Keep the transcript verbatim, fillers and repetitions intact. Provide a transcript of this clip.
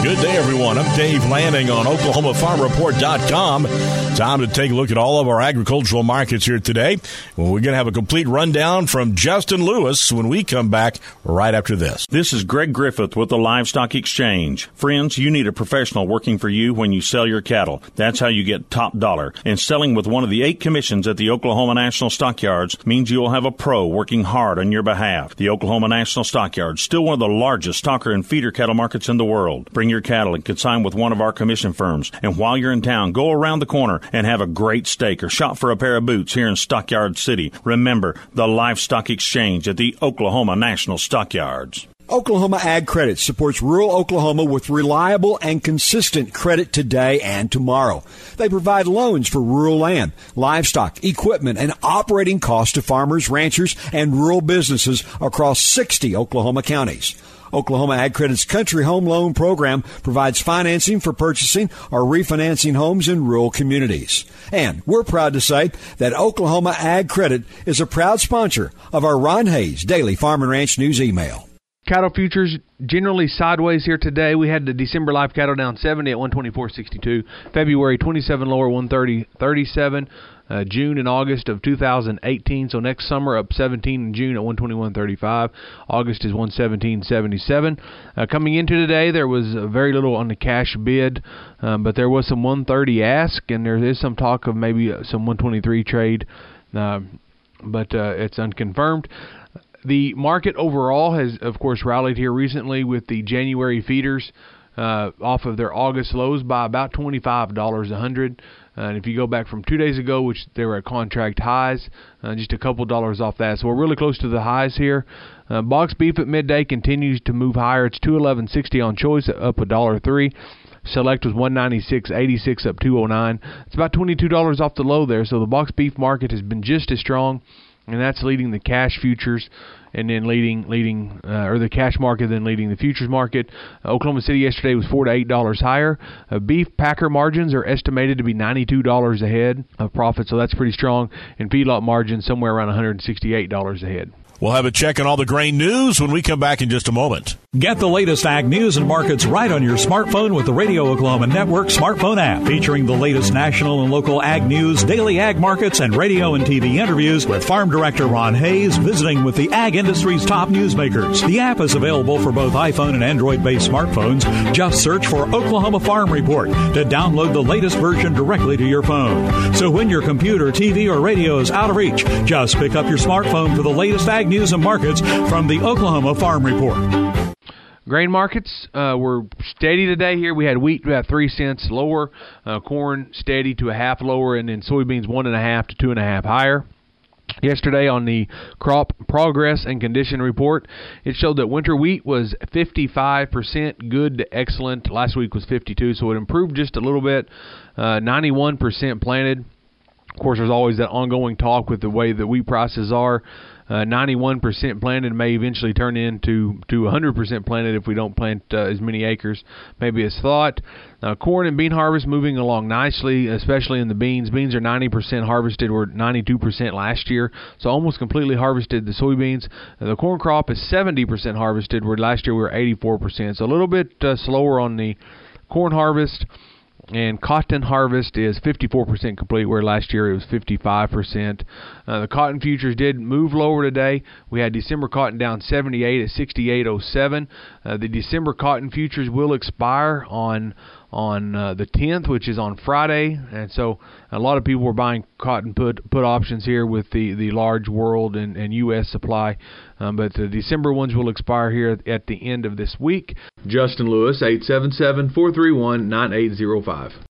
Good day, everyone. I'm Dave Lanning on Oklahoma Farm Report dot com. Time to take a look at all of our agricultural markets here today. Well, we're going to have a complete rundown from Justin Lewis when we come back right after this. This is Greg Griffith with the Livestock Exchange. Friends, you need a professional working for you when you sell your cattle. That's how you get top dollar. And selling with one of the eight commissions at the Oklahoma National Stockyards means you'll have a pro working hard on your behalf. The Oklahoma National Stockyards, still one of the largest stocker and feeder cattle markets in the world. Bring your cattle and consign with one of our commission firms. And while you're in town, go around the corner and have a great steak or shop for a pair of boots here in Stockyard City. Remember, the Livestock Exchange at the Oklahoma National Stockyards. Oklahoma Ag Credit supports rural Oklahoma with reliable and consistent credit today and tomorrow. They provide loans for rural land, livestock, equipment, and operating costs to farmers, ranchers, and rural businesses across sixty Oklahoma counties. Oklahoma Ag Credit's Country Home Loan Program provides financing for purchasing or refinancing homes in rural communities. And we're proud to say that Oklahoma Ag Credit is a proud sponsor of our Ron Hayes Daily Farm and Ranch News email. Cattle futures generally sideways here today. We had the December live cattle down seventy at one twenty-four sixty-two. February twenty-seven lower, one thirty thirty-seven. Uh, June and August of two thousand eighteen. So next summer up seventeen in June at one twenty-one thirty-five. August is one seventeen seventy-seven. Uh, coming into today, there was uh, very little on the cash bid, um, but there was some one thirty ask, and there is some talk of maybe uh, some one twenty-three trade, uh, but uh, it's unconfirmed. The market overall has, of course, rallied here recently with the January feeders uh, off of their August lows by about twenty-five dollars a hundred. Uh, and if you go back from two days ago, which they were at contract highs, uh, just a couple dollars off that. So we're really close to the highs here. Uh, box beef at midday continues to move higher. It's two eleven sixty on choice, up a dollar three. Select was one ninety-six eighty-six, up two oh nine. It's about twenty-two dollars off the low there. So the box beef market has been just as strong, and that's leading the cash futures, and then leading leading uh, or the cash market, then leading the futures market. Uh, Oklahoma City yesterday was four to eight dollars higher. Uh, beef packer margins are estimated to be ninety-two dollars ahead of profit, so that's pretty strong. And feedlot margins somewhere around one hundred sixty-eight dollars ahead. We'll have a check on all the grain news when we come back in just a moment. Get the latest ag news and markets right on your smartphone with the Radio Oklahoma Network smartphone app, featuring the latest national and local ag news, daily ag markets, and radio and T V interviews with Farm Director Ron Hayes visiting with the ag industry's top newsmakers. The app is available for both iPhone and Android-based smartphones. Just search for Oklahoma Farm Report to download the latest version directly to your phone. So when your computer, T V, or radio is out of reach, just pick up your smartphone for the latest ag news and markets from the Oklahoma Farm Report. Grain markets uh, were steady today here. We had wheat about three cents lower, uh, corn steady to a half lower, and then soybeans one and a half to two and a half higher. Yesterday on the crop progress and condition report, it showed that winter wheat was fifty-five percent good to excellent. Last week was fifty-two, so it improved just a little bit. Uh, ninety-one percent planted. Of course, there's always that ongoing talk with the way the wheat prices are. Uh, ninety-one percent planted may eventually turn into to one hundred percent planted if we don't plant uh, as many acres maybe as thought. Uh, corn and bean harvest moving along nicely, especially in the beans. Beans are ninety percent harvested, were ninety-two percent last year, so almost completely harvested the soybeans. Uh, the corn crop is seventy percent harvested, where last year we were eighty-four percent, so a little bit uh, slower on the corn harvest. And cotton harvest is fifty-four percent complete, where last year it was fifty-five percent. Uh, the cotton futures did move lower today. We had December cotton down seventy-eight at sixty-eight oh seven. Uh, the December cotton futures will expire on on uh, the tenth, which is on Friday, and so a lot of people were buying cotton put put options here with the, the large world and, and U S supply, um, but the December ones will expire here at the end of this week. Justin Lewis, eight seven seven, four three one, nine eight zero five.